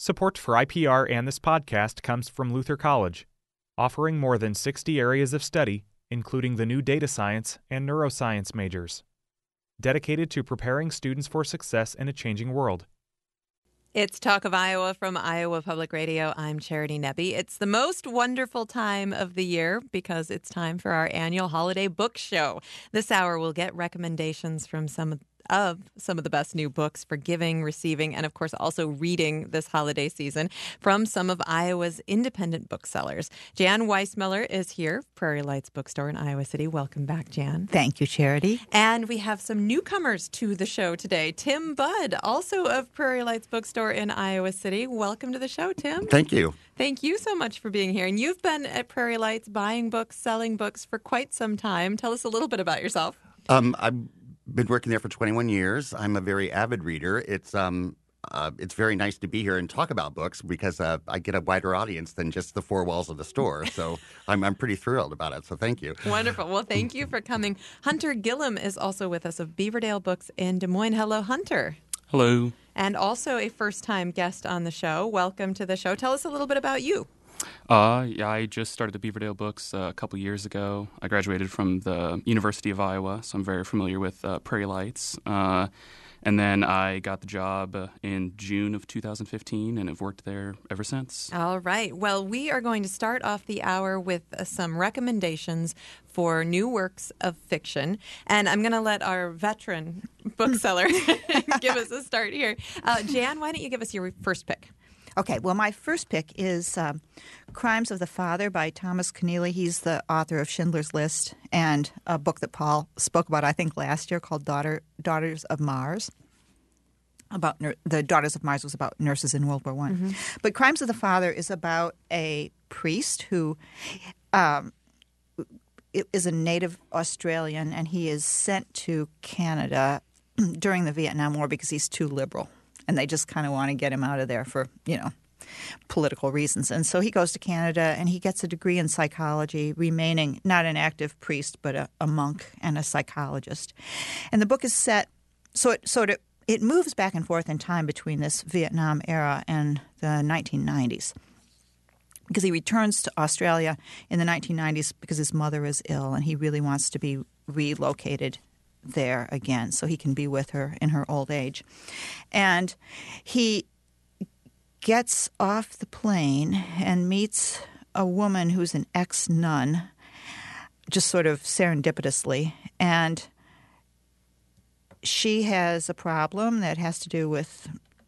Support for IPR and this podcast comes from Luther College, offering more than 60 areas of study, including the new data science and neuroscience majors, dedicated to preparing students for success in a changing world. It's Talk of Iowa from Iowa Public Radio. I'm Charity Nebbe. It's the most wonderful time of the year because it's time for our annual holiday book show. This hour we'll get recommendations from some of the best new books for giving, receiving, and of course also reading this holiday season from some of Iowa's independent booksellers. Jan Weissmiller is here, Prairie Lights Bookstore in Iowa City. Welcome back, Jan. Thank you, Charity. And we have some newcomers to the show today. Tim Budd, also of Prairie Lights Bookstore in Iowa City. Welcome to the show, Tim. Thank you. Thank you so much for being here. And you've been at Prairie Lights buying books, selling books for quite some time. Tell us a little bit about yourself. I've been working there for 21 years. I'm a very avid reader. It's very nice to be here and talk about books because I get a wider audience than just the four walls of the store. So I'm pretty thrilled about it. So thank you. Wonderful. Well, thank you for coming. Hunter Gillum is also with us of Beaverdale Books in Des Moines. Hello, Hunter. Hello. And also a first-time guest on the show. Welcome to the show. Tell us a little bit about you. I just started the Beaverdale Books a couple years ago. I graduated from the University of Iowa, so I'm very familiar with Prairie Lights. And then I got the job in June of 2015 and have worked there ever since. All right. Well, we are going to start off the hour with some recommendations for new works of fiction. And I'm going to let our veteran bookseller give us a start here. Jan, why don't you give us your first pick? Okay, well, my first pick is Crimes of the Father by Thomas Keneally. He's the author of Schindler's List and a book that Paul spoke about, I think, last year called Daughters of Mars. The Daughters of Mars was about nurses in World War I. Mm-hmm. But Crimes of the Father is about a priest who is a native Australian, and he is sent to Canada during the Vietnam War because he's too liberal. And they just kind of want to get him out of there for, political reasons. And so he goes to Canada and he gets a degree in psychology, remaining not an active priest, but a monk and a psychologist. And the book is set, so it moves back and forth in time between this Vietnam era and the 1990s. Because he returns to Australia in the 1990s because his mother is ill and he really wants to be relocated there again so he can be with her in her old age. And he gets off the plane and meets a woman who's an ex-nun, just sort of serendipitously, and she has a problem that has to do with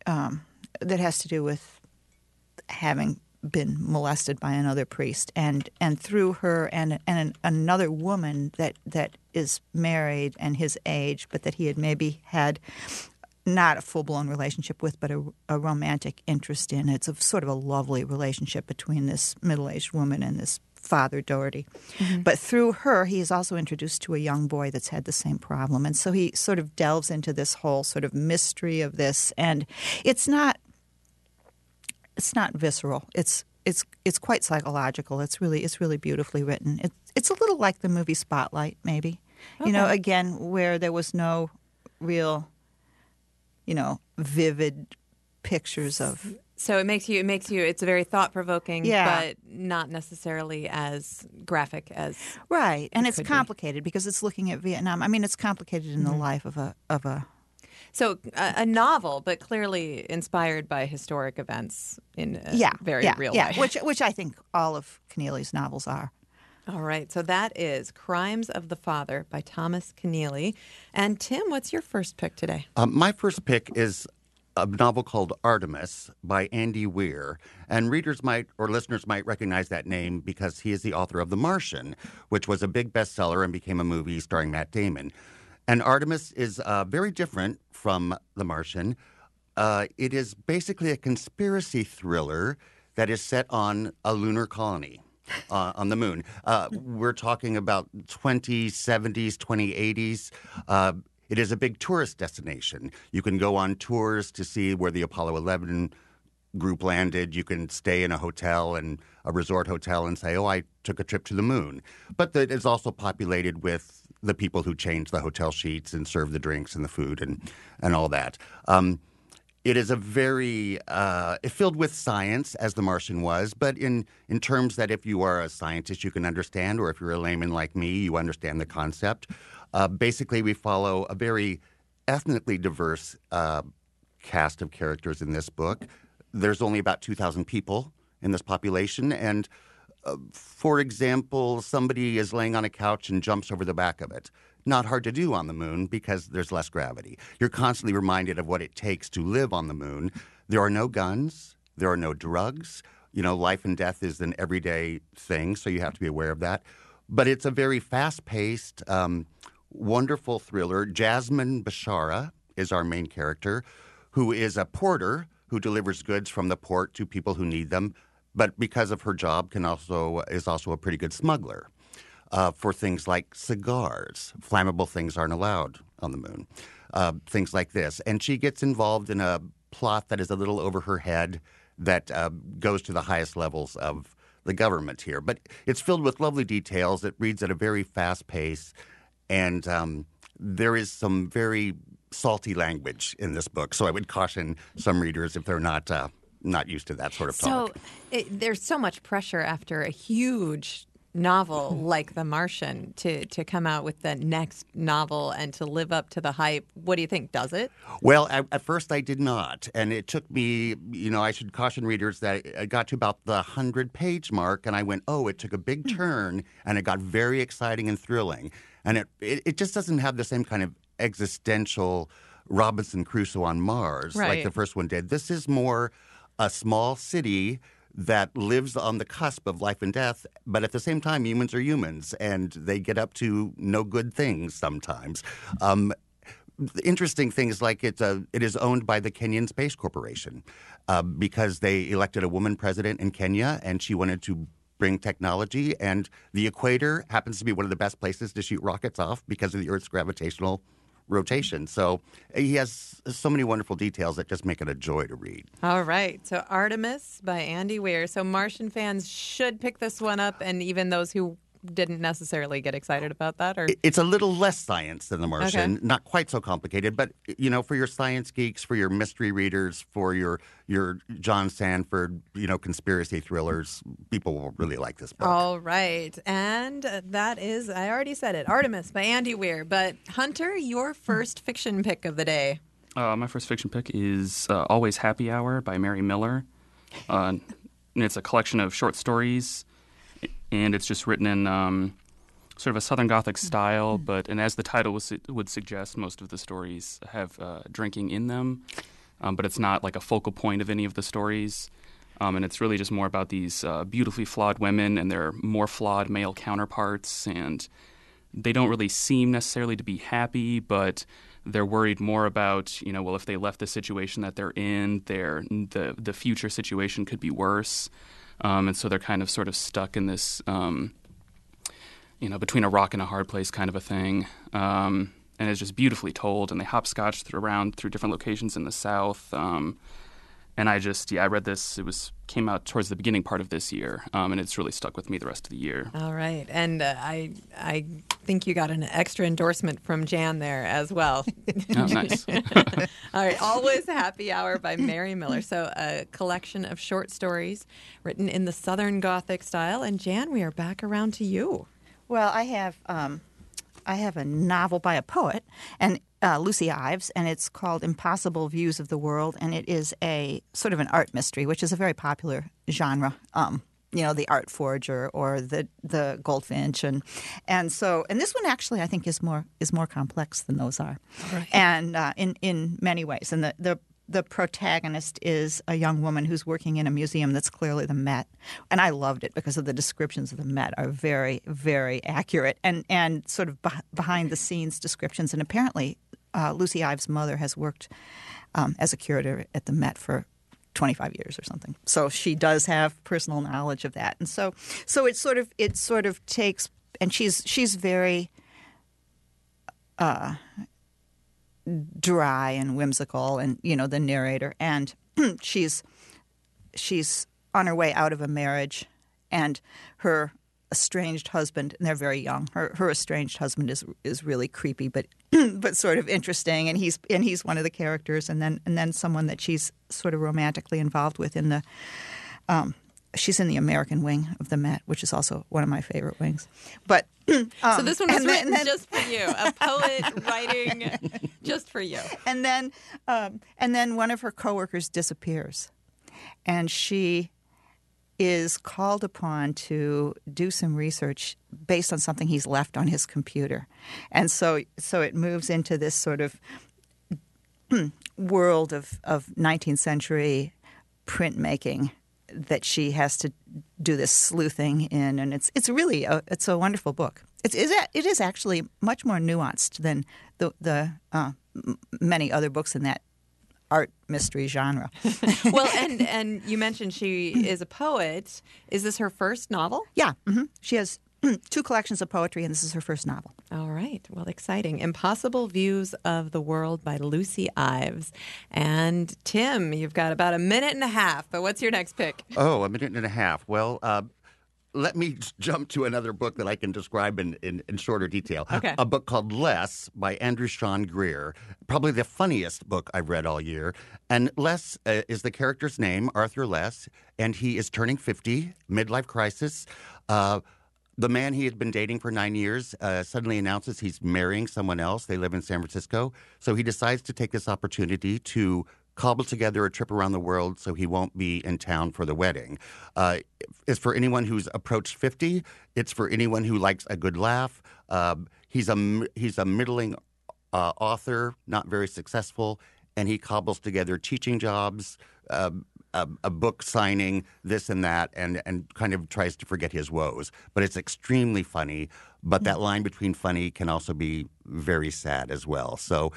having been molested by another priest, and through her and another woman that is married and his age, but that he had maybe had not a full-blown relationship with, but a romantic interest in. It's a sort of a lovely relationship between this middle-aged woman and this Father Doherty. Mm-hmm. But through her, he is also introduced to a young boy that's had the same problem. And so he sort of delves into this whole sort of mystery of this. And it's not visceral. It's quite psychological. It's really beautifully written. It's a little like the movie Spotlight, maybe. Okay. Again, where there was no real, vivid pictures of. So it makes you. It's very thought provoking, but not necessarily as graphic as. Right, and it's complicated because it's looking at Vietnam. I mean, it's complicated in the life of a. So a novel, but clearly inspired by historic events in a very real way. Which I think all of Keneally's novels are. All right. So that is Crimes of the Father by Thomas Keneally. And Tim, what's your first pick today? My first pick is a novel called Artemis by Andy Weir. And readers listeners might recognize that name because he is the author of The Martian, which was a big bestseller and became a movie starring Matt Damon. And Artemis is very different from The Martian. It is basically a conspiracy thriller that is set on a lunar colony on the moon. We're talking about 2070s, 2080s. It is a big tourist destination. You can go on tours to see where the Apollo 11 group landed. You can stay in a hotel and a resort hotel and say, I took a trip to the moon. But it is also populated with the people who change the hotel sheets and serve the drinks and the food and all that. It is a very filled with science, as The Martian was, but in terms that if you are a scientist, you can understand, or if you're a layman like me, you understand the concept. Basically, we follow a very ethnically diverse cast of characters in this book. There's only about 2,000 people in this population, and for example, somebody is laying on a couch and jumps over the back of it. Not hard to do on the moon because there's less gravity. You're constantly reminded of what it takes to live on the moon. There are no guns. There are no drugs. Life and death is an everyday thing, so you have to be aware of that. But it's a very fast-paced, wonderful thriller. Jasmine Bashara is our main character, who is a porter who delivers goods from the port to people who need them, but because of her job is also a pretty good smuggler. For things like cigars. Flammable things aren't allowed on the moon. Things like this. And she gets involved in a plot that is a little over her head that goes to the highest levels of the government here. But it's filled with lovely details. It reads at a very fast pace. And there is some very salty language in this book. So I would caution some readers if they're not used to that sort of talk. So there's so much pressure after a huge novel like The Martian to come out with the next novel and to live up to the hype. What do you think? Does it? Well, at first I did not. And it took me, I should caution readers that I got to about the 100-page mark and I went, it took a big turn and it got very exciting and thrilling. And it just doesn't have the same kind of existential Robinson Crusoe on Mars like the first one did. This is more a small city that lives on the cusp of life and death, but at the same time, humans are humans, and they get up to no good things sometimes. The interesting thing is it is owned by the Kenyan Space Corporation because they elected a woman president in Kenya, and she wanted to bring technology, and the equator happens to be one of the best places to shoot rockets off because of the Earth's gravitational rotation. So he has so many wonderful details that just make it a joy to read. All right. So Artemis by Andy Weir. So Martian fans should pick this one up, and even those who didn't necessarily get excited about that? Or it's a little less science than The Martian. Okay. Not quite so complicated, but for your science geeks, for your mystery readers, for your John Sanford, conspiracy thrillers, people will really like this book. All right. And that is, I already said it, Artemis by Andy Weir. But Hunter, your first fiction pick of the day. My first fiction pick is Always Happy Hour by Mary Miller. And it's a collection of short stories, and it's just written in sort of a Southern Gothic style. And as the title would suggest, most of the stories have drinking in them, but it's not like a focal point of any of the stories. And it's really just more about these beautifully flawed women and their more flawed male counterparts, and they don't really seem necessarily to be happy, but they're worried more about, if they left the situation that they're in, the future situation could be worse. And so they're kind of sort of stuck in this, between a rock and a hard place kind of a thing. And it's just beautifully told, and they hopscotch around through different locations in the South. And I read this. Came out towards the beginning part of this year, and it's really stuck with me the rest of the year. All right. And I think you got an extra endorsement from Jan there as well. Oh, nice. All right. Always Happy Hour by Mary Miller. So a collection of short stories written in the Southern Gothic style. And Jan, we are back around to you. Well, I have a novel by a poet, and Lucy Ives, and it's called Impossible Views of the World, and it is a sort of an art mystery, which is a very popular genre. The Art Forger or the Goldfinch, and this one actually I think is more complex than those are, right. And in many ways. And the protagonist is a young woman who's working in a museum that's clearly the Met. And I loved it because of the descriptions of the Met are very, very accurate and sort of behind-the-scenes descriptions. And apparently Lucy Ives' mother has worked as a curator at the Met for 25 years or something. So she does have personal knowledge of that. And so it sort of takes – and she's very dry and whimsical, and the narrator, and she's on her way out of a marriage, and her estranged husband, and they're very young. Her estranged husband is really creepy, but but sort of interesting, and he's one of the characters, and then someone that she's sort of romantically involved with in the. She's in the American wing of the Met, which is also one of my favorite wings. But so this one was written just for you, a poet writing just for you. And then one of her coworkers disappears, and she is called upon to do some research based on something he's left on his computer, and so it moves into this sort of world of 19th century printmaking that she has to do this sleuthing in, and it's really it's a wonderful book. It is actually much more nuanced than the many other books in that art mystery genre. Well, and you mentioned she is a poet. Is this her first novel? Yeah, she has 2 collections of poetry, and this is her first novel. All right. Well, exciting. Impossible Views of the World by Lucy Ives. And Tim, you've got about a minute and a half, but what's your next pick? Oh, a minute and a half. Well, let me jump to another book that I can describe in shorter detail. Okay. A book called Less by Andrew Sean Greer, probably the funniest book I've read all year. And Less is the character's name, Arthur Less, and he is turning 50, midlife crisis. The man he had been dating for 9 years suddenly announces he's marrying someone else. They live in San Francisco. So he decides to take this opportunity to cobble together a trip around the world so he won't be in town for the wedding. It's for anyone who's approached 50. It's for anyone who likes a good laugh. He's a middling author, not very successful, and he cobbles together teaching jobs, a book signing, this and that, and kind of tries to forget his woes. But it's extremely funny, but that line between funny can also be very sad as well. So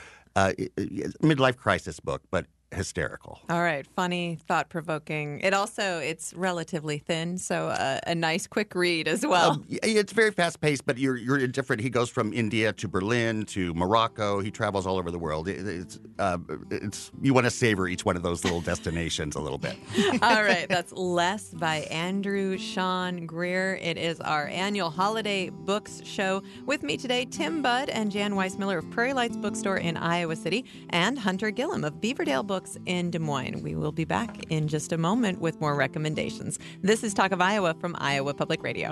midlife crisis book, but hysterical. All right. Funny, thought-provoking. It's relatively thin, so a nice quick read as well. It's very fast-paced, but you're different. He goes from India to Berlin to Morocco. He travels all over the world. It's you want to savor each one of those little destinations a little bit. All right. That's Less by Andrew Sean Greer. It is our annual holiday books show. With me today, Tim Budd and Jan Weissmiller of Prairie Lights Bookstore in Iowa City and Hunter Gillum of Beaverdale Books in Des Moines. We will be back in just a moment with more recommendations. This is Talk of Iowa from Iowa Public Radio.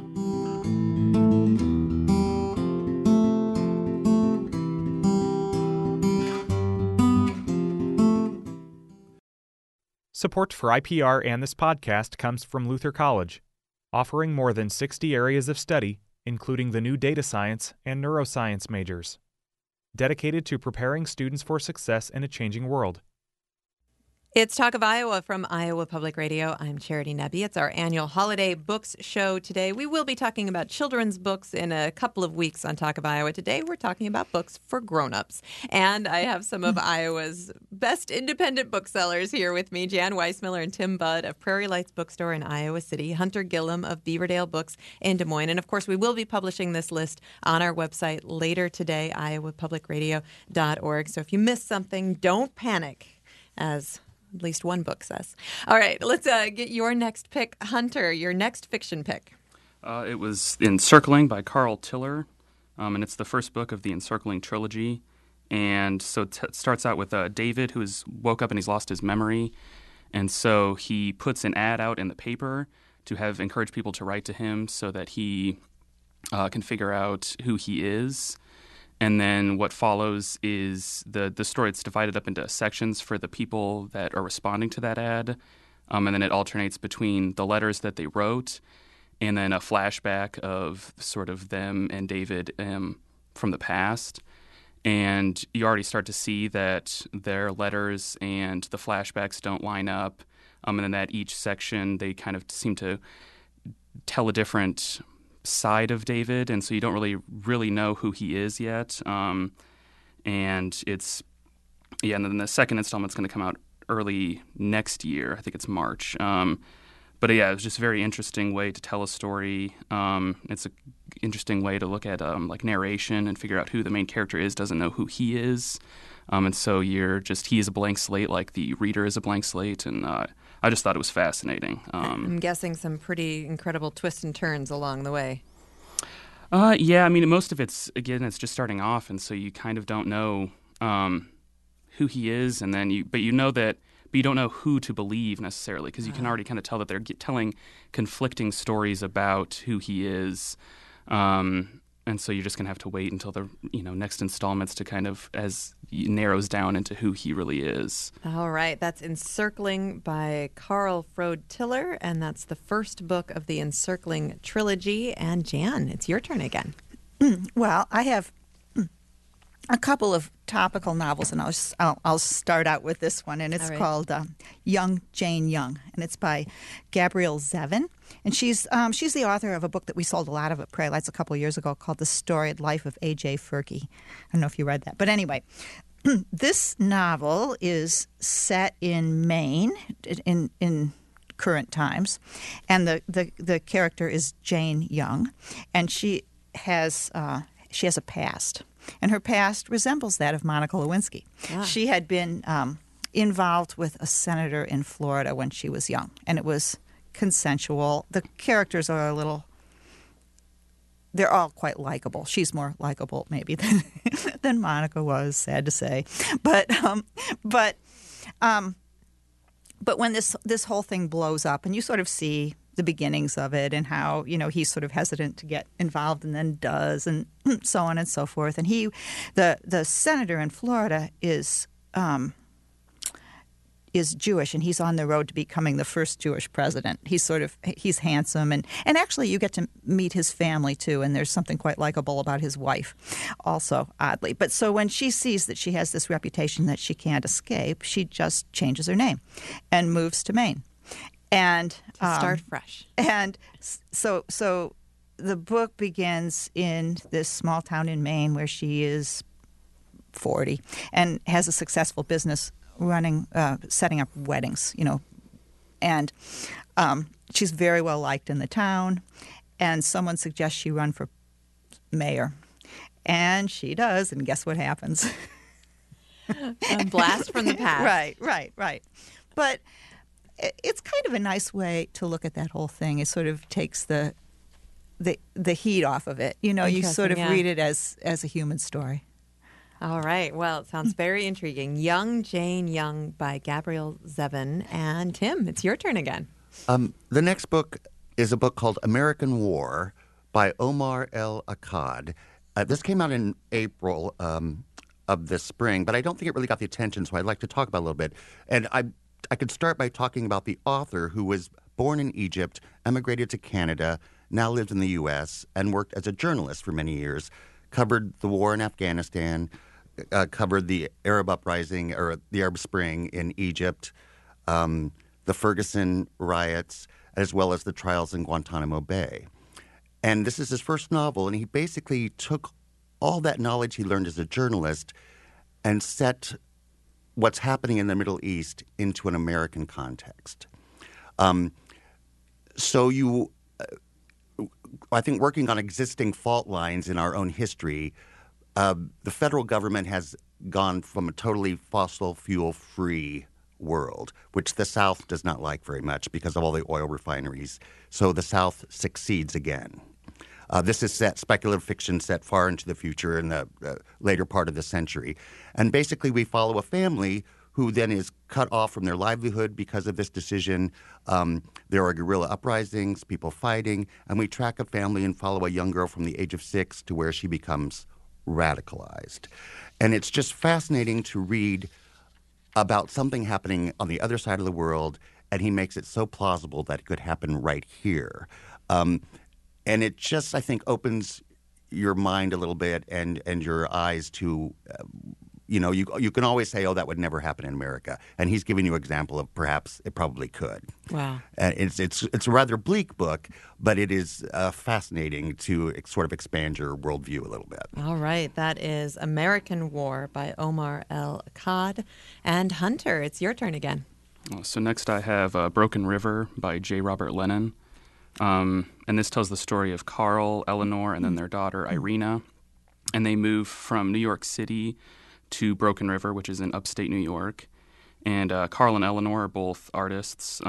Support for IPR and this podcast comes from Luther College, offering more than 60 areas of study, including the new data science and neuroscience majors, dedicated to preparing students for success in a changing world. It's Talk of Iowa from Iowa Public Radio. I'm Charity Nebbe. It's our annual holiday books show today. We will be talking about children's books in a couple of weeks on Talk of Iowa. Today we're talking about books for grown-ups. And I have some of Iowa's best independent booksellers here with me, Jan Weissmiller and Tim Budd of Prairie Lights Bookstore in Iowa City, Hunter Gillum of Beaverdale Books in Des Moines. And of course, we will be publishing this list on our website later today, iowapublicradio.org. So if you missed something, don't panic, as at least one book says. All right, let's get your next pick. Hunter, your next fiction pick. It was Encircling by Carl Tiller, and it's the first book of the Encircling trilogy. And so it starts out with David, who woke up and he's lost his memory. And so he puts an ad out in the paper to encourage people to write to him so that he can figure out who he is. And then what follows is the story. It's divided up into sections for the people that are responding to that ad. And then it alternates between the letters that they wrote and then a flashback of sort of them and David from the past. And you already start to see that their letters and the flashbacks don't line up. And then at each section, they kind of seem to tell a different side of David, and so you don't really know who he is yet. And it's and then the second installment's going to come out early next year. I think it's March. But yeah, it was just a very interesting way to tell a story. It's an interesting way to look at like narration and figure out who the main character is, doesn't know who he is. And so he is a blank slate, like the reader is a blank slate. And I just thought it was fascinating. I'm guessing some pretty incredible twists and turns along the way. Yeah, I mean, most of it's just starting off, and so you kind of don't know who he is, and then you don't know who to believe necessarily, because you can already kind of tell that they're telling conflicting stories about who he is, and so you're just gonna have to wait until the next installments to kind of as it narrows down into who he really is. All right, that's Encircling by Carl Frode Tiller, and that's the first book of the Encircling trilogy. And Jan, it's your turn again. Well, I have a couple of topical novels, and I'll start out with this one, and it's called Young Jane Young, and it's by Gabrielle Zevin, and she's the author of a book that we sold a lot of at Prairie Lights a couple of years ago called The Storied Life of A.J. Furkey. I don't know if you read that, but anyway, this novel is set in Maine in current times, and the character is Jane Young, and she has a past. And her past resembles that of Monica Lewinsky. Ah. She had been involved with a senator in Florida when she was young, and it was consensual. The characters are they're all quite likable. She's more likable maybe than Monica was, sad to say. But when this whole thing blows up, and you sort of see the beginnings of it and how, he's sort of hesitant to get involved and then does, and so on and so forth. And the senator in Florida is Jewish, and he's on the road to becoming the first Jewish president. He's handsome, and actually you get to meet his family too, and there's something quite likable about his wife also, oddly. But so when she sees that she has this reputation that she can't escape, she just changes her name and moves to Maine. And to start fresh. And so the book begins in this small town in Maine where she is 40 and has a successful business setting up weddings, and she's very well liked in the town, and someone suggests she run for mayor, and she does, and guess what happens? A blast from the past. Right. But it's kind of a nice way to look at that whole thing. It sort of takes the heat off of it. You sort of read it as a human story. All right. Well, it sounds very intriguing. Young Jane Young by Gabrielle Zevin. And Tim, it's your turn again. The next book is a book called American War by Omar El Akkad. This came out in April of this spring, but I don't think it really got the attention, so I'd like to talk about it a little bit. And I could start by talking about the author, who was born in Egypt, emigrated to Canada, now lives in the U.S., and worked as a journalist for many years, covered the war in Afghanistan, covered the Arab uprising or the Arab Spring in Egypt, the Ferguson riots, as well as the trials in Guantanamo Bay. And this is his first novel, and he basically took all that knowledge he learned as a journalist and set what's happening in the Middle East into an American context. So I think working on existing fault lines in our own history, the federal government has gone from a totally fossil fuel-free world, which the South does not like very much because of all the oil refineries. So the South succeeds again. This is speculative fiction set far into the future in the later part of the century. And basically we follow a family who then is cut off from their livelihood because of this decision. There are guerrilla uprisings, people fighting, and we track a family and follow a young girl from the age of 6 to where she becomes radicalized. And it's just fascinating to read about something happening on the other side of the world, and he makes it so plausible that it could happen right here. And it just, I think, opens your mind a little bit and your eyes to, you can always say, oh, that would never happen in America. And he's giving you an example of perhaps it probably could. Wow. And it's a rather bleak book, but it is fascinating to sort of expand your worldview a little bit. All right. That is American War by Omar El Akkad. And Hunter, it's your turn again. So next I have Broken River by J. Robert Lennon. And this tells the story of Carl, Eleanor, and then their daughter, Irina. And they move from New York City to Broken River, which is in upstate New York. And Carl and Eleanor are both artists,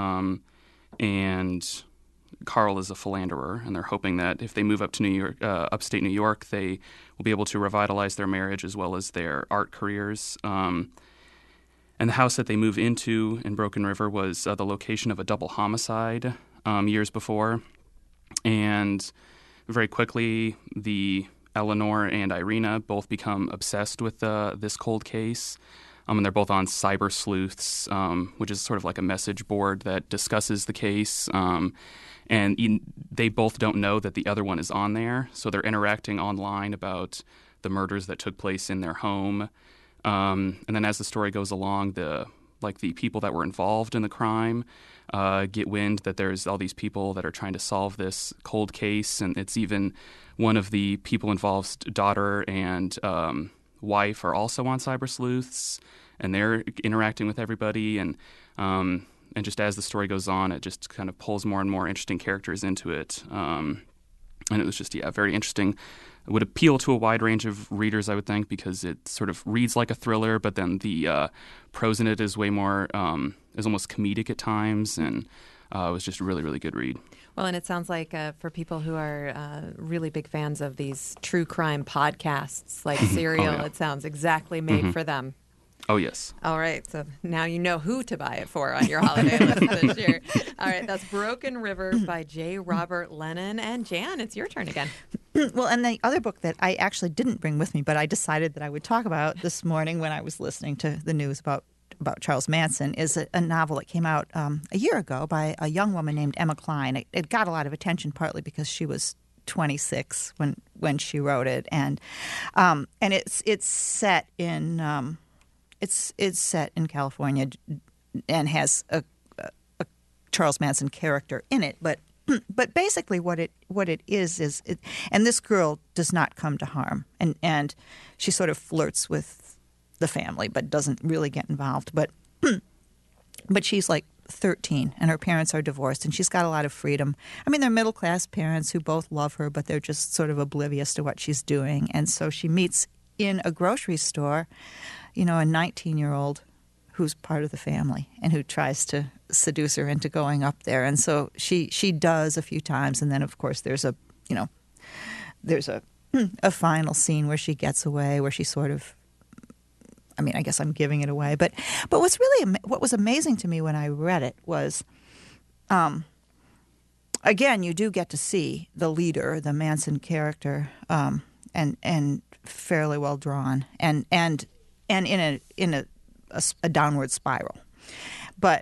and Carl is a philanderer, and they're hoping that if they move up to New York, upstate New York, they will be able to revitalize their marriage as well as their art careers. And the house that they move into in Broken River was the location of a double homicide years before. And very quickly, the Eleanor and Irina both become obsessed with this cold case. And they're both on Cyber Sleuths, which is sort of like a message board that discusses the case. And they both don't know that the other one is on there. So they're interacting online about the murders that took place in their home. And then as the story goes along, the people that were involved in the crime get wind that there's all these people that are trying to solve this cold case. And it's even one of the people involved's daughter and wife are also on Cyber Sleuths, and they're interacting with everybody. And just as the story goes on, it just kind of pulls more and more interesting characters into it. And it was just, very interesting. It would appeal to a wide range of readers, I would think, because it sort of reads like a thriller, but then the prose in it is way more, is almost comedic at times, and it was just a really, really good read. Well, and it sounds like for people who are really big fans of these true crime podcasts like Serial, It sounds exactly made for them. Oh, yes. All right. So now you know who to buy it for on your holiday list this year. All right. That's Broken River by J. Robert Lennon. And Jan, it's your turn again. Well, and the other book that I actually didn't bring with me, but I decided that I would talk about this morning when I was listening to the news about Charles Manson, is a novel that came out a year ago by a young woman named Emma Cline. It got a lot of attention partly because she was 26 when she wrote it, and it's set in it's set in California and has a Charles Manson character in it, but basically what it is and this girl does not come to harm, and she sort of flirts with the family, but doesn't really get involved. But she's like 13, and her parents are divorced, and she's got a lot of freedom. I mean, they're middle-class parents who both love her, but they're just sort of oblivious to what she's doing. And so she meets in a grocery store, a 19-year-old who's part of the family and who tries to seduce her into going up there. And so she does a few times, and then, of course, there's a final scene where she gets away, where she sort of, I guess I'm giving it away, but what was amazing to me when I read it was, again, you do get to see the leader, the Manson character, and fairly well drawn, and in a downward spiral, but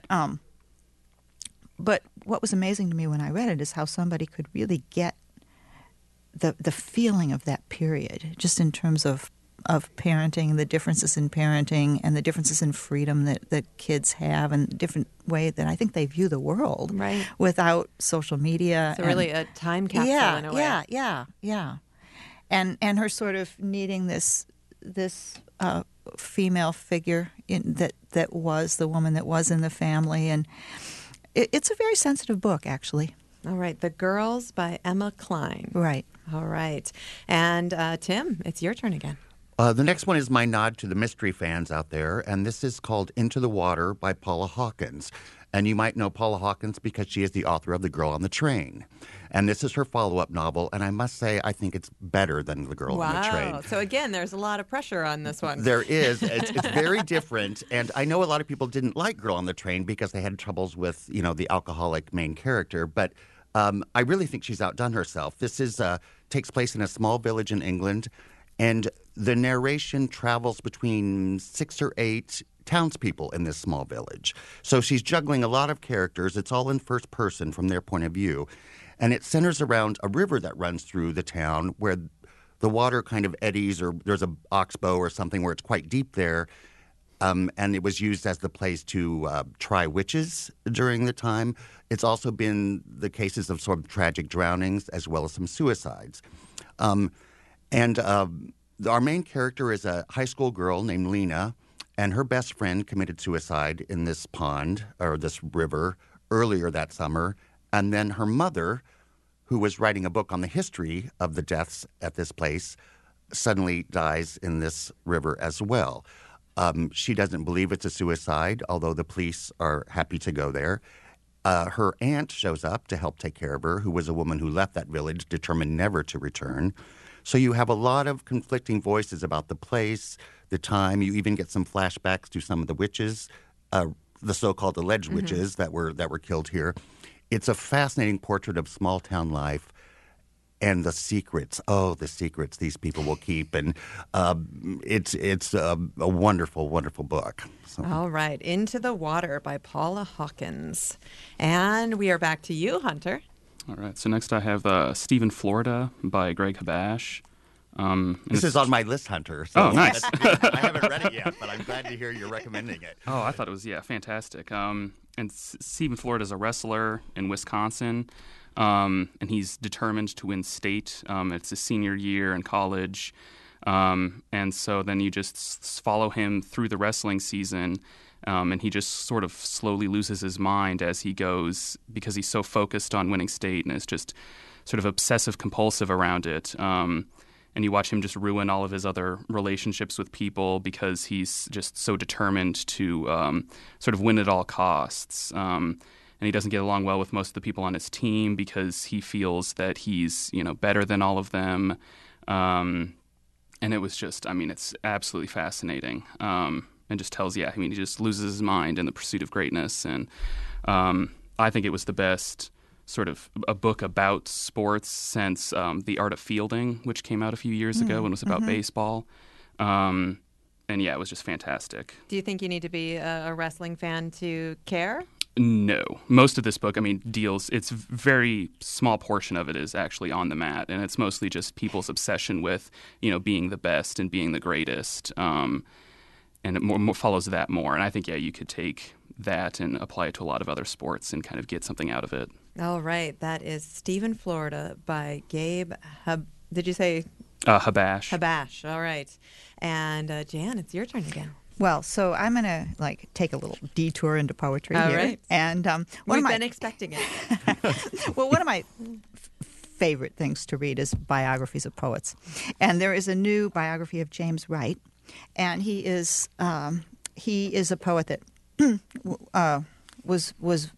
what was amazing to me when I read it is how somebody could really get the feeling of that period, just in terms of parenting, the differences in parenting and the differences in freedom that kids have, and the different way that I think they view the world, right, without social media. So really a time capsule in a way. Yeah. And her sort of needing this female figure that was the woman that was in the family. And it's a very sensitive book, actually. All right. The Girls by Emma Cline. Right. All right. And Tim, it's your turn again. The next one is my nod to the mystery fans out there, and this is called Into the Water by Paula Hawkins. And you might know Paula Hawkins because she is the author of The Girl on the Train. And this is her follow-up novel, and I must say I think it's better than The Girl on the Train. Wow. So again, there's a lot of pressure on this one. There is. It's very different. And I know a lot of people didn't like Girl on the Train because they had troubles with, the alcoholic main character. But I really think she's outdone herself. This takes place in a small village in England, and the narration travels between 6 or 8 townspeople in this small village. So she's juggling a lot of characters. It's all in first person from their point of view. And it centers around a river that runs through the town where the water kind of eddies, or there's a oxbow or something where it's quite deep there. And it was used as the place to try witches during the time. It's also been the cases of sort of tragic drownings as well as some suicides. And our main character is a high school girl named Lena, and her best friend committed suicide in this pond, or this river, earlier that summer. And then her mother, who was writing a book on the history of the deaths at this place, suddenly dies in this river as well. She doesn't believe it's a suicide, although the police are happy to go there. Her aunt shows up to help take care of her, who was a woman who left that village determined never to return. So you have a lot of conflicting voices about the place, the time. You even get some flashbacks to some of the witches, the so-called alleged witches that were killed here. It's a fascinating portrait of small-town life and the secrets. Oh, the secrets these people will keep. And it's a wonderful, wonderful book. So. All right. Into the Water by Paula Hawkins. And we are back to you, Hunter. All right. So next I have Stephen Florida by Greg Habash. This is on my list, Hunter. So oh, nice. I haven't read it yet, but I'm glad to hear you're recommending it. Oh, I thought it was, fantastic. And Stephen Florida is a wrestler in Wisconsin, and he's determined to win state. It's his senior year in college. And so then you just follow him through the wrestling season, and he just sort of slowly loses his mind as he goes because he's so focused on winning state and is just sort of obsessive-compulsive around it. And you watch him just ruin all of his other relationships with people because he's just so determined to sort of win at all costs. And he doesn't get along well with most of the people on his team because he feels that he's, better than all of them. And it was just, it's absolutely fascinating. And just tells, he just loses his mind in the pursuit of greatness. And I think it was the best sort of a book about sports since The Art of Fielding, which came out a few years ago and was about baseball. And it was just fantastic. Do you think you need to be a wrestling fan to care? No. Most of this book, it's a very small portion of it is actually on the mat, and it's mostly just people's obsession with, being the best and being the greatest. And it more follows that more. And I think, you could take that and apply it to a lot of other sports and kind of get something out of it. All right. That is Stephen Florida by Gabe Did you say? Habash. Habash. All right. And Jan, it's your turn again. Well, so I'm going to take a little detour into poetry All here. Right. And we've been expecting it. Well, one of my favorite things to read is biographies of poets. And there is a new biography of James Wright, and he is a poet that was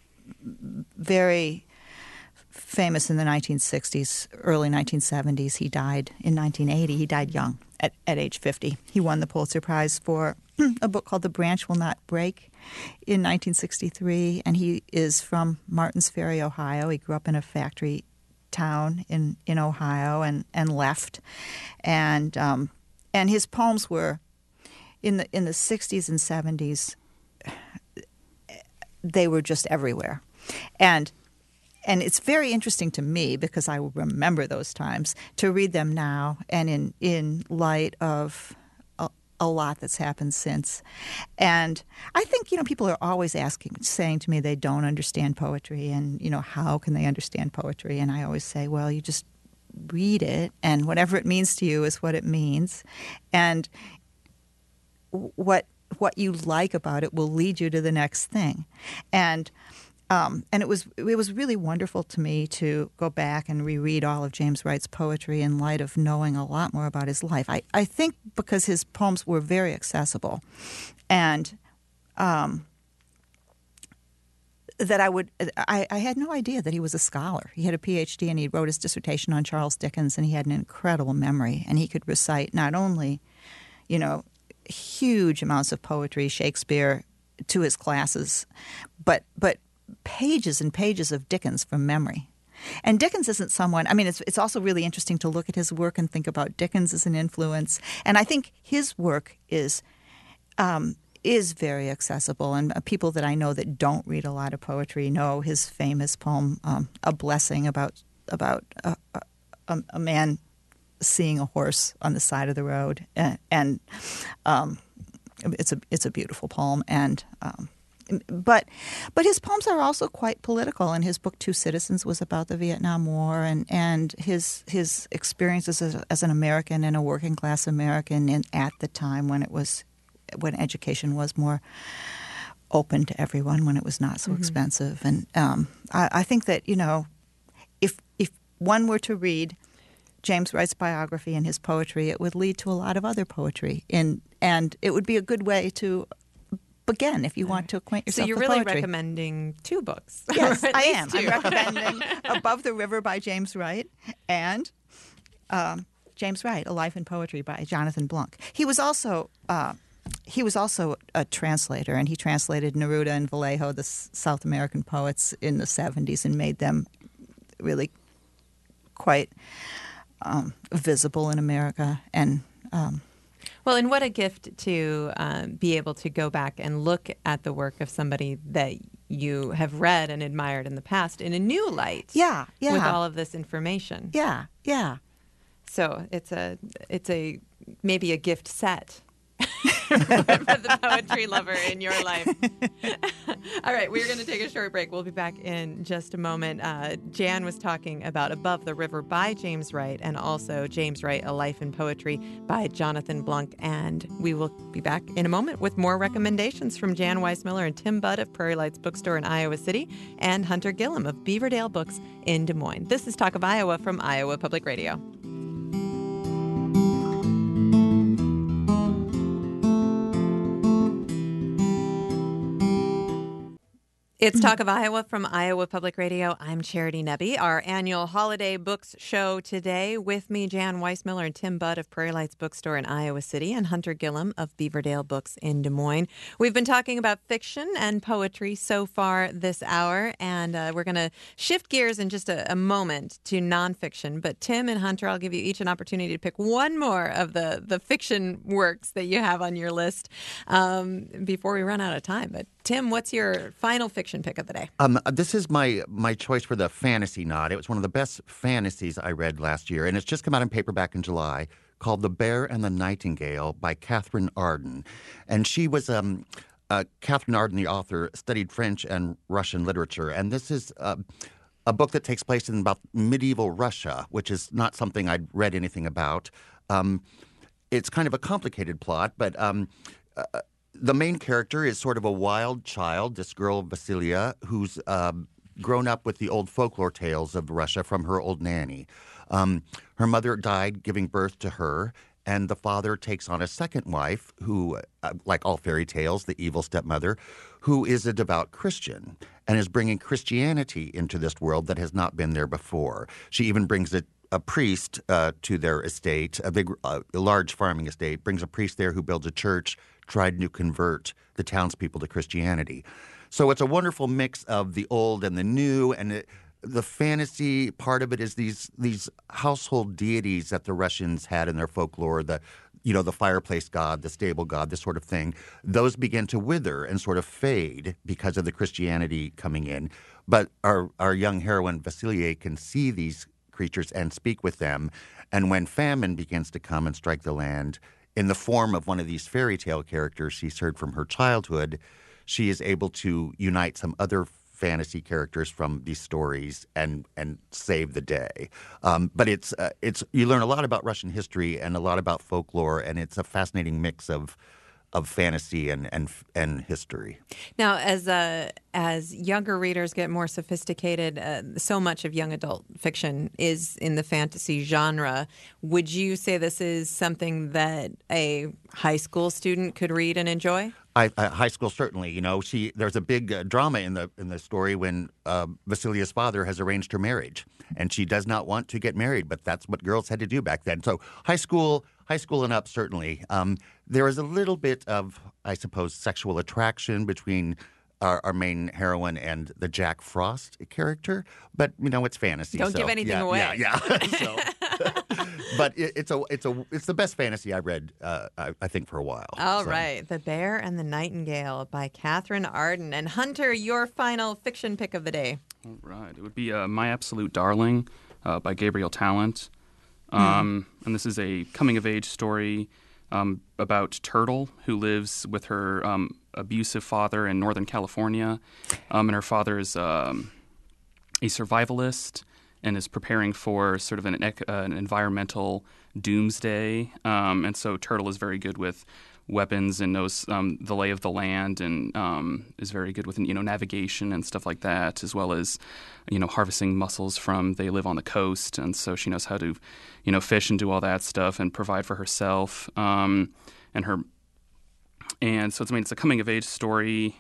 very famous in the 1960s, early 1970s. He died in 1980. He died young, at age 50. He won the Pulitzer Prize for a book called The Branch Will Not Break in 1963, and he is from Martins Ferry, Ohio. He grew up in a factory town in Ohio and left. And his poems were, in the 60s and 70s, they were just everywhere. And it's very interesting to me, because I remember those times, to read them now and in light of a lot that's happened since. And I think, people are always saying to me they don't understand poetry, and, how can they understand poetry? And I always say, well, you just read it, and whatever it means to you is what it means. And what you like about it will lead you to the next thing. And it was really wonderful to me to go back and reread all of James Wright's poetry in light of knowing a lot more about his life. I think because his poems were very accessible, and that I had no idea that he was a scholar. He had a PhD, and he wrote his dissertation on Charles Dickens, and he had an incredible memory, and he could recite not only, huge amounts of poetry, Shakespeare, to his classes, but pages and pages of Dickens from memory. And Dickens isn't someone, it's also really interesting to look at his work and think about Dickens as an influence. And I think his work is very accessible. And people that I know that don't read a lot of poetry know his famous poem, A Blessing, about a man seeing a horse on the side of the road. And it's a beautiful poem. And But his poems are also quite political, and his book Two Citizens was about the Vietnam War and his experiences as an American and a working class American at the time when education was more open to everyone, when it was not so expensive. And I think that if one were to read James Wright's biography and his poetry, it would lead to a lot of other poetry. And it would be a good way to begin if you want to acquaint yourself with poetry. So you're really poetry. recommending 2 books. Yes, I am. Two. I'm recommending Above the River by James Wright and James Wright, A Life in Poetry by Jonathan Blunk. He was also a translator, and he translated Neruda and Vallejo, the South American poets, in the 70s and made them really quite visible in America. And well, and what a gift to be able to go back and look at the work of somebody that you have read and admired in the past in a new light. Yeah. With all of this information. Yeah. So it's a maybe a gift set for the poetry lover in your life. All right, we're going to take a short break. We'll be back in just a moment. Jan was talking about Above the River by James Wright and also James Wright, A Life in Poetry by Jonathan Blunk. And we will be back in a moment with more recommendations from Jan Weissmiller and Tim Budd of Prairie Lights Bookstore in Iowa City and Hunter Gillum of Beaverdale Books in Des Moines. This is Talk of Iowa from Iowa Public Radio. It's Talk of Iowa from Iowa Public Radio. I'm Charity Nebbe. Our annual holiday books show today. With me, Jan Weissmiller and Tim Budd of Prairie Lights Bookstore in Iowa City and Hunter Gillum of Beaverdale Books in Des Moines. We've been talking about fiction and poetry so far this hour, and we're going to shift gears in just a moment to nonfiction. But Tim and Hunter, I'll give you each an opportunity to pick one more of the fiction works that you have on your list before we run out of time. But Tim, what's your final fiction pick of the day? This is my choice for the fantasy nod. It was one of the best fantasies I read last year, and it's just come out in paperback in July, called The Bear and the Nightingale by Catherine Arden. And she was, Catherine Arden, the author, studied French and Russian literature, and this is a book that takes place in about medieval Russia, which is not something I'd read anything about. It's kind of a complicated plot, but the main character is sort of a wild child, this girl, Vasilia, who's grown up with the old folklore tales of Russia from her old nanny. Her mother died giving birth to her, and the father takes on a second wife who, like all fairy tales, the evil stepmother, who is a devout Christian and is bringing Christianity into this world that has not been there before. She even brings a priest to their estate, a large farming estate, brings a priest there who builds a church, tried to convert the townspeople to Christianity. So it's a wonderful mix of the old and the new, and the fantasy part of it is these household deities that the Russians had in their folklore, the fireplace god, the stable god, this sort of thing. Those begin to wither and sort of fade because of the Christianity coming in. But our young heroine, Vasilia, can see these creatures and speak with them. And when famine begins to come and strike the land, in the form of one of these fairy tale characters she's heard from her childhood, she is able to unite some other fantasy characters from these stories and save the day. But it's you learn a lot about Russian history and a lot about folklore, and it's a fascinating mix of fantasy and history. Now, as younger readers get more sophisticated, so much of young adult fiction is in the fantasy genre. Would you say this is something that a high school student could read and enjoy? High school, certainly. There's a big drama in the story when Vasilia's father has arranged her marriage, and she does not want to get married, but that's what girls had to do back then. So high school and up, certainly. There is a little bit of, I suppose, sexual attraction between our main heroine and the Jack Frost character, but it's fantasy. Don't give anything away. Yeah. But it's the best fantasy I read, I think, for a while. All right, The Bear and the Nightingale by Catherine Arden. And Hunter, your final fiction pick of the day. All right, it would be My Absolute Darling by Gabriel Talent. And this is a coming-of-age story about Turtle, who lives with her abusive father in Northern California. And her father is a survivalist and is preparing for sort of an environmental doomsday. And so Turtle is very good with weapons and knows the lay of the land, and is very good with navigation and stuff like that, as well as harvesting mussels they live on the coast, and so she knows how to fish and do all that stuff and provide for herself and so it's a coming of age story.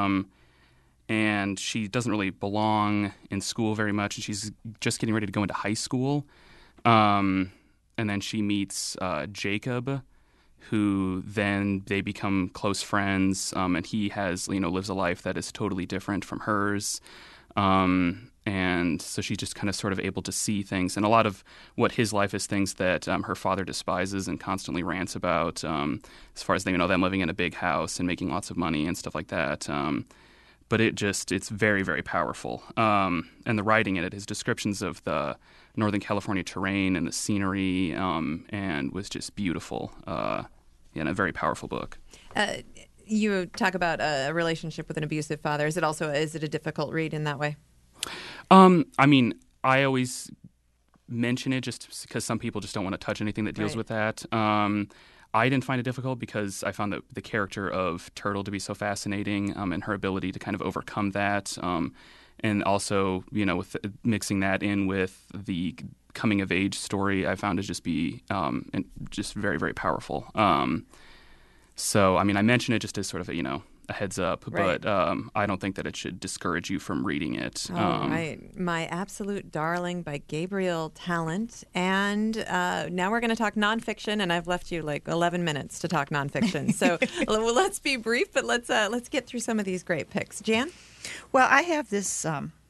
And she doesn't really belong in school very much, and she's just getting ready to go into high school. And then she meets Jacob, who then they become close friends, and he lives a life that is totally different from hers. And so she's just kind of sort of able to see things. And a lot of what his life is things that her father despises and constantly rants about, as far as them living in a big house and making lots of money and stuff like that. But it's very, very powerful. And the writing in it, his descriptions of the Northern California terrain and the scenery, and was just beautiful. And a very powerful book. You talk about a relationship with an abusive father. Is it a difficult read in that way? I always mention it just because some people just don't want to touch anything that deals with that. I didn't find it difficult because I found the character of Turtle to be so fascinating, and her ability to kind of overcome that. And also, with mixing that in with the coming of age story, I found it just be just very, very powerful. So, I mention it just as sort of a heads up, right. But I don't think that it should discourage you from reading it. Right. My Absolute Darling by Gabriel Talent. And now we're going to talk nonfiction, and I've left you like 11 minutes to talk nonfiction. So let's be brief, but let's get through some of these great picks. Jan? Well, I have this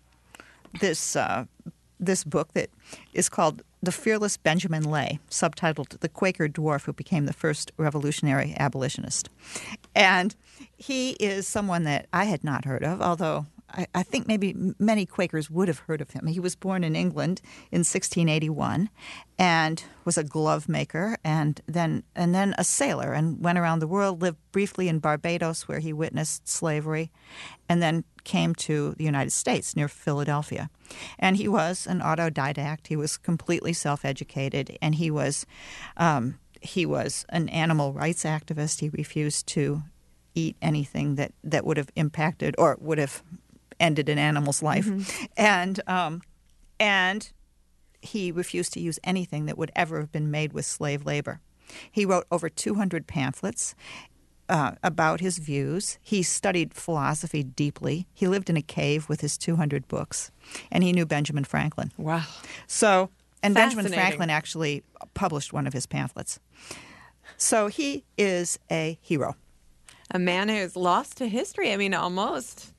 book that is called The Fearless Benjamin Lay, subtitled The Quaker Dwarf Who Became the First Revolutionary Abolitionist. And he is someone that I had not heard of, although I think maybe many Quakers would have heard of him. He was born in England in 1681 and was a glove maker and then a sailor, and went around the world, lived briefly in Barbados where he witnessed slavery, and then came to the United States near Philadelphia. And he was an autodidact. He was completely self-educated, and he was an animal rights activist. He refused to eat anything that would have impacted or would have ended an animal's life. Mm-hmm. And he refused to use anything that would ever have been made with slave labor. He wrote over 200 pamphlets about his views. He studied philosophy deeply. He lived in a cave with his 200 books, and he knew Benjamin Franklin. Wow. So, and Benjamin Franklin actually published one of his pamphlets. So he is a hero. A man who's lost to history. Almost.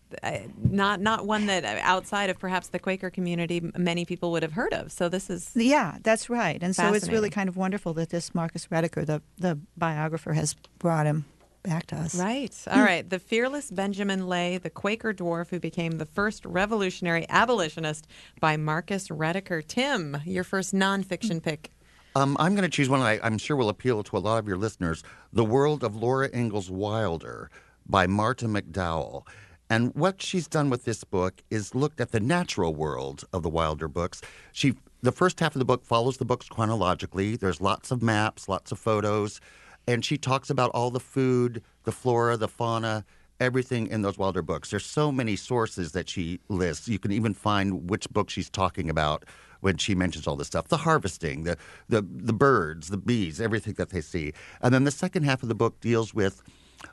Not one that outside of perhaps the Quaker community many people would have heard of. So this is that's right. And so it's really kind of wonderful that this Marcus Rediker, the biographer, has brought him back to us. Right. All right. The Fearless Benjamin Lay, The Quaker Dwarf Who Became the First Revolutionary Abolitionist by Marcus Rediker. Tim, your first nonfiction pick. I'm going to choose one I'm sure will appeal to a lot of your listeners, The World of Laura Ingalls Wilder by Marta McDowell. And what she's done with this book is looked at the natural world of the Wilder books. The first half of the book follows the books chronologically. There's lots of maps, lots of photos, and she talks about all the food, the flora, the fauna, everything in those Wilder books. There's so many sources that she lists. You can even find which book she's talking about when she mentions all this stuff. The harvesting, the birds, the bees, everything that they see. And then the second half of the book deals with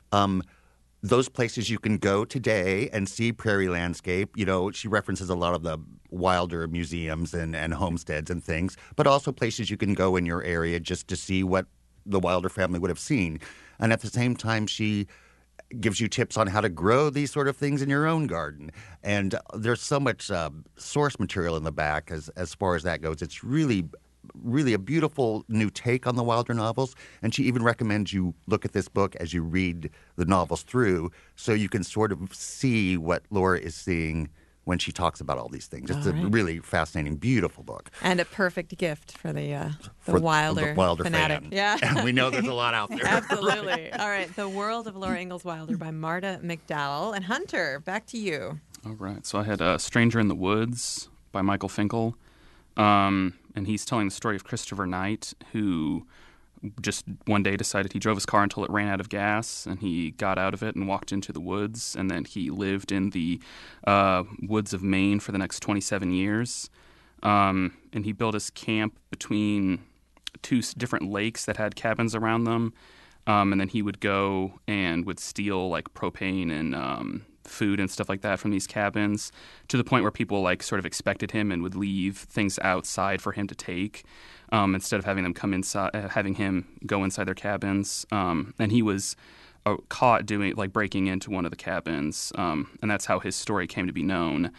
those places you can go today and see prairie landscape. She references a lot of the Wilder museums and homesteads and things, but also places you can go in your area just to see what the Wilder family would have seen. And at the same time, she gives you tips on how to grow these sort of things in your own garden. And there's so much source material in the back as far as that goes. It's really a beautiful new take on the Wilder novels, and she even recommends you look at this book as you read the novels through so you can sort of see what Laura is seeing when she talks about all these things. It's a really fascinating, beautiful book. And a perfect gift for the Wilder fanatic. Fan. Yeah. And we know there's a lot out there. Absolutely. All right. The World of Laura Ingalls Wilder by Marta McDowell. And Hunter, back to you. All right. So I had Stranger in the Woods by Michael Finkel. And he's telling the story of Christopher Knight, who just one day decided he drove his car until it ran out of gas, and he got out of it and walked into the woods, and then he lived in the woods of Maine for the next 27 years. And he built his camp between two different lakes that had cabins around them, and then he would go and would steal like propane and food and stuff like that from these cabins, to the point where people like sort of expected him and would leave things outside for him to take, instead of having them come inside, having him go inside their cabins. And he was caught breaking into one of the cabins, and that's how his story came to be known.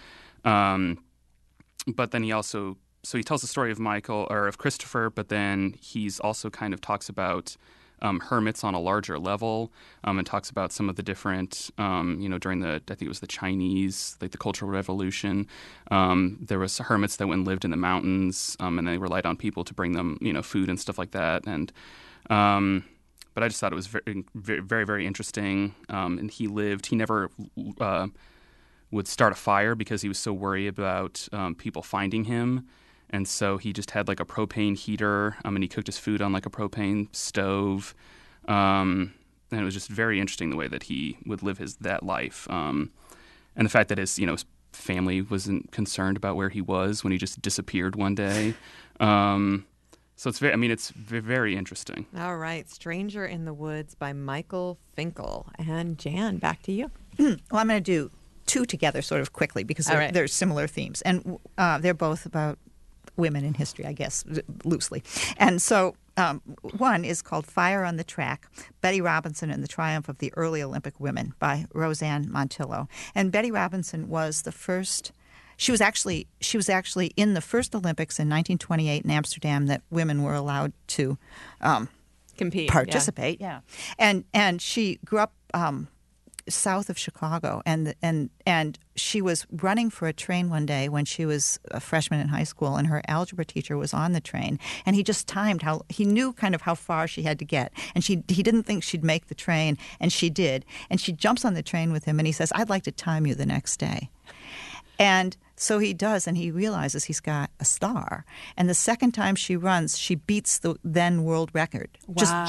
But then he tells the story of of Christopher, but then he's also kind of talks about hermits on a larger level, and talks about some of the different, during I think it was the Chinese, like the Cultural Revolution, there was hermits that went and lived in the mountains, and they relied on people to bring them, food and stuff like that. And but I just thought it was very, very, very interesting. And he never would start a fire because he was so worried about people finding him. And so he just had like a propane heater, and he cooked his food on like a propane stove. And it was just very interesting the way that he would live that life. And the fact that his family wasn't concerned about where he was when he just disappeared one day. So it's very interesting. All right. Stranger in the Woods by Michael Finkel. And Jan, back to you. Well, I'm going to do two together sort of quickly because they're similar themes. And they're both about women in history, I guess, loosely. And so one is called Fire on the Track, Betty Robinson and the Triumph of the Early Olympic Women by Roseanne Montillo. And Betty Robinson was the first. She was actually in the first Olympics in 1928 in Amsterdam that women were allowed to participate. Yeah. And she grew up south of Chicago, and she was running for a train one day when she was a freshman in high school, and her algebra teacher was on the train, and he just timed he knew kind of how far she had to get, and he didn't think she'd make the train, and she did, and she jumps on the train with him, and he says, "I'd like to time you the next day." And so he does, and he realizes he's got a star. And the second time she runs, she beats the then world record. Wow.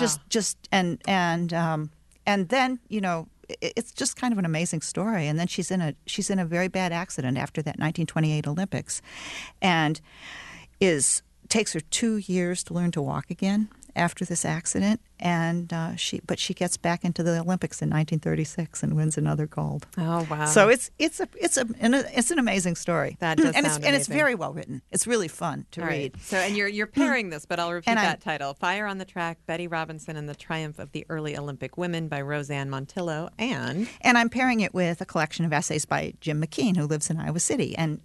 And then it's just kind of an amazing story. And then she's in a very bad accident after that 1928 Olympics, and takes her 2 years to learn to walk again after this accident. And she gets back into the Olympics in 1936 and wins another gold. Oh wow! So it's an amazing story. That does and sound it's amazing. very well written. It's really fun to read. So and you're pairing this, but I'll repeat that title: Fire on the Track, Betty Robinson and the Triumph of the Early Olympic Women by Roseanne Montillo, and I'm pairing it with a collection of essays by Jim McKean, who lives in Iowa City, and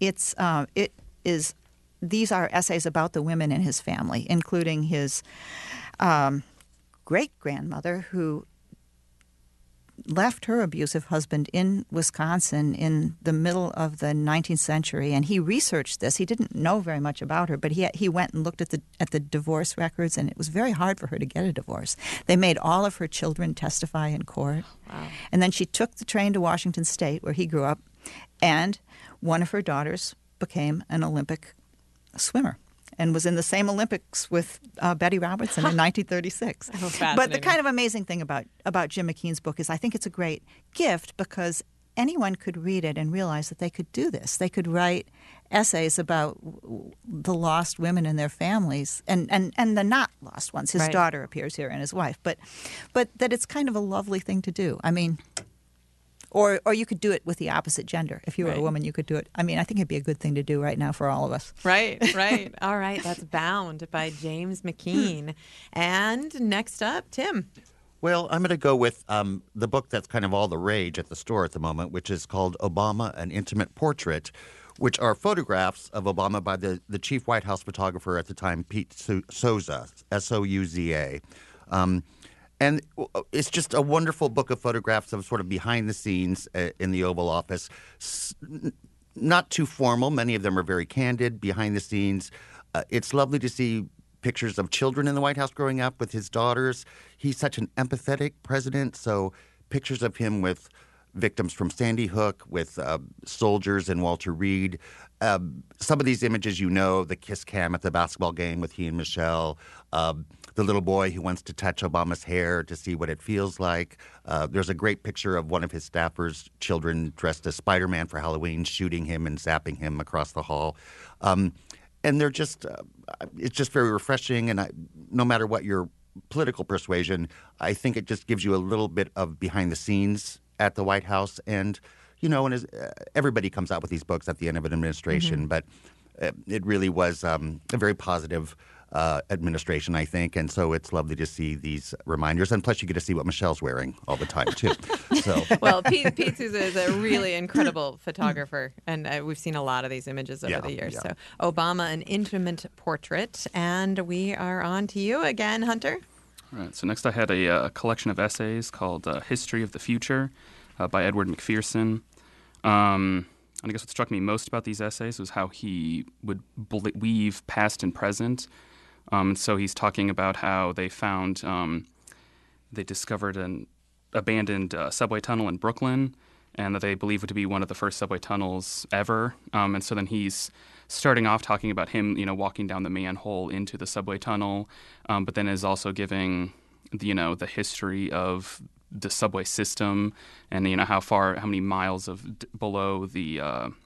these are essays about the women in his family, including his great-grandmother, who left her abusive husband in Wisconsin in the middle of the 19th century. And he researched this. He didn't know very much about her, but he went and looked at the divorce records, and it was very hard for her to get a divorce. They made all of her children testify in court. Wow. And then she took the train to Washington State, where he grew up, and one of her daughters became an Olympic swimmer and was in the same Olympics with Betty Robinson in 1936. But the kind of amazing thing about Jim McKean's book is I think it's a great gift because anyone could read it and realize that they could do this. They could write essays about the lost women and their families and the not lost ones. His daughter appears here and his wife. But that it's kind of a lovely thing to do. I mean, or you could do it with the opposite gender. If you were a woman, you could do it. I mean, I think it'd be a good thing to do right now for all of us. Right. All right. That's Bound by James McKean. And next up, Tim. Well, I'm going to go with the book that's kind of all the rage at the store at the moment, which is called Obama, An Intimate Portrait, which are photographs of Obama by the chief White House photographer at the time, Pete Souza, S-O-U-Z-A. And it's just a wonderful book of photographs of sort of behind the scenes in the Oval Office. Not too formal. Many of them are very candid, behind the scenes. It's lovely to see pictures of children in the White House growing up with his daughters. He's such an empathetic president, so pictures of him with victims from Sandy Hook, with soldiers and Walter Reed. Some of these images, the kiss cam at the basketball game with he and Michelle, the little boy who wants to touch Obama's hair to see what it feels like. There's a great picture of one of his staffers' children dressed as Spider-Man for Halloween, shooting him and zapping him across the hall. And they're just, it's just very refreshing. And no matter what your political persuasion, I think it just gives you a little bit of behind the scenes at the White House. And, and everybody comes out with these books at the end of an administration, but it really was a very positive administration, I think. And so it's lovely to see these reminders. And plus, you get to see what Michelle's wearing all the time, too. So. Well, Pete Souza is a really incredible photographer. And we've seen a lot of these images over the years. Yeah. So Obama, an intimate portrait. And we are on to you again, Hunter. All right. So next I had a collection of essays called History of the Future by Edward McPherson. And I guess what struck me most about these essays was how he would weave past and present. And so he's talking about how they found, they discovered an abandoned subway tunnel in Brooklyn, and that they believe it to be one of the first subway tunnels ever. And so then he's starting off talking about him, walking down the manhole into the subway tunnel, but then is also giving, the history of the subway system and, how many miles of below the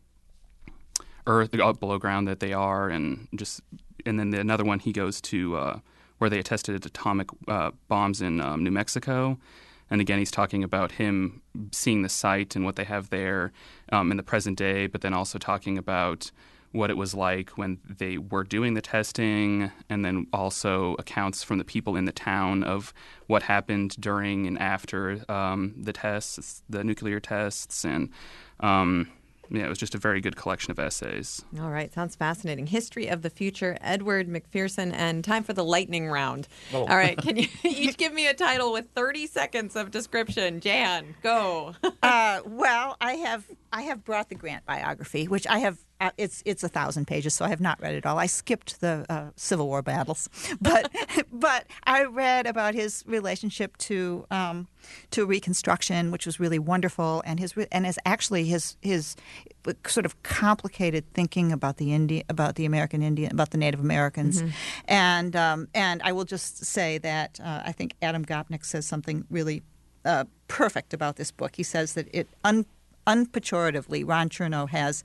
earth, below ground that they are, and then another one he goes to where they tested atomic bombs in New Mexico. And again, he's talking about him seeing the site and what they have there in the present day, but then also talking about what it was like when they were doing the testing, and then also accounts from the people in the town of what happened during and after the tests, the nuclear tests. And it was just a very good collection of essays. All right. Sounds fascinating. History of the Future, Edward McPherson, and time for the lightning round. Oh. All right. Can you each give me a title with 30 seconds of description? Jan, go. Well, I have brought the Grant biography, which I have. It's 1,000 pages, so I have not read it all. I skipped the Civil War battles, but I read about his relationship to Reconstruction, which was really wonderful, and his sort of complicated thinking about the American Indian, about the Native Americans, and I will just say that I think Adam Gopnik says something really perfect about this book. He says that it unpejoratively, Ron Chernow has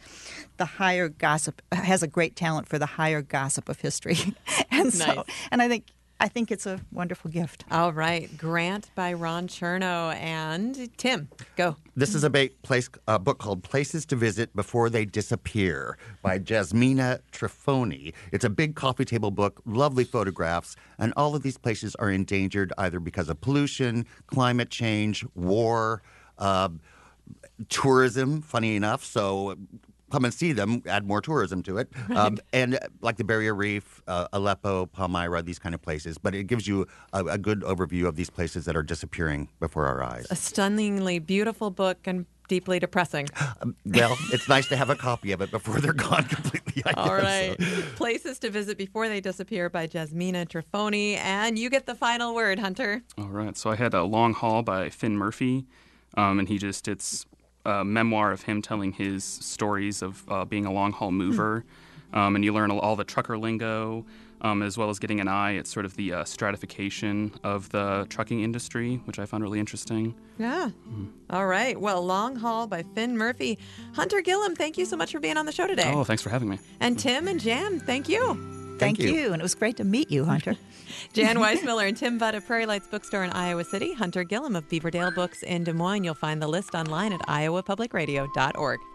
a great talent for the higher gossip of history, and nice. I think it's a wonderful gift. All right, Grant by Ron Chernow. And Tim, go. This is a book called Places to Visit Before They Disappear by Jasmina Trifoni. It's a big coffee table book, lovely photographs, and all of these places are endangered either because of pollution, climate change, war, tourism, funny enough, so come and see them, add more tourism to it. Right. And like the Barrier Reef, Aleppo, Palmyra, these kind of places. But it gives you a good overview of these places that are disappearing before our eyes. A stunningly beautiful book and deeply depressing. Well, it's nice to have a copy of it before they're gone completely. All right. So. Places to Visit Before They Disappear by Jasmina Trifoni. And you get the final word, Hunter. All right. So I had A Long Haul by Finn Murphy. And it's a memoir of him telling his stories of being a long-haul mover. And you learn all the trucker lingo, as well as getting an eye at sort of the stratification of the trucking industry, which I found really interesting. Yeah. All right. Well, Long Haul by Finn Murphy. Hunter Gillum, thank you so much for being on the show today. Oh, thanks for having me. And Tim and Jan, thank you. Thank you. And it was great to meet you, Hunter. Jan Weissmiller and Tim Budd of Prairie Lights Bookstore in Iowa City. Hunter Gillum of Beaverdale Books in Des Moines. You'll find the list online at iowapublicradio.org.